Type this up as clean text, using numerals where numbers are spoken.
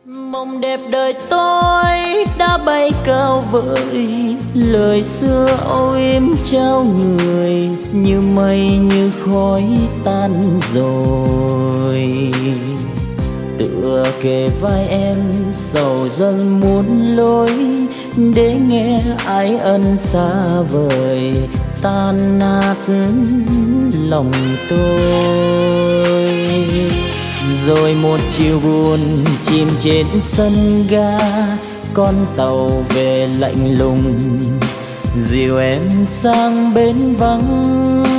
Mộng đẹp đời tôi đã bay cao vời, lời xưa âu yếm trao người, như mây như khói tan rồi. Tựa kề vai em sầu dâng muôn lối, để nghe ái ân xa vời tan nát lòng tôi. Rồi một chiều buồn chìm trên sân ga, con tàu về lạnh lùng dìu em sang bến vắng.